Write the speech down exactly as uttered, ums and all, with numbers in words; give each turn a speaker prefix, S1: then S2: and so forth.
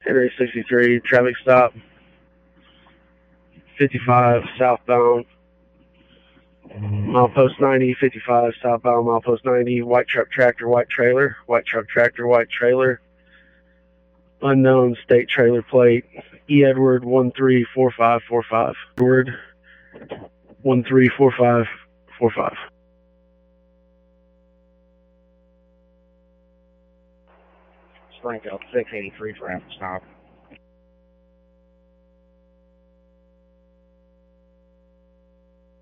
S1: Henry sixty-three, traffic stop. fifty-five, southbound. Milepost ninety, fifty-five, southbound, milepost ninety. White truck, tractor, white trailer. White truck, tractor, white trailer. Unknown state trailer plate. E. Edward one three four five four five. Edward one three four five four five.
S2: Springfield six eighty-three for stop.